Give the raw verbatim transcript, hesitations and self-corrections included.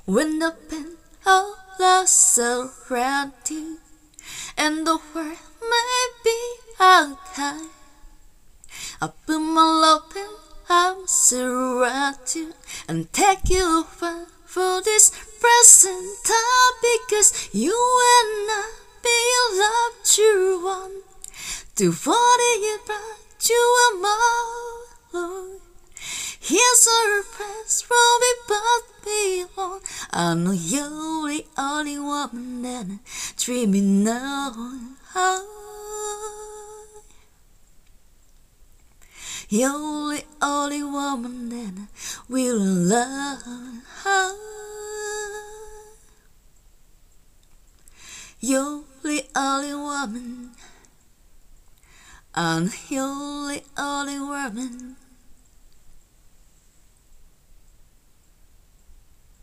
When the pain of loss around you, and the world may be unkind, I put my loving arms around you and take you away for this present time, because you and I be loved true one. To forty years back, you are my Lord. Here's a request from me, but belong. I know you're the only woman that I dreaming of. You're the only woman that I will love. You're the only woman, and you're the only woman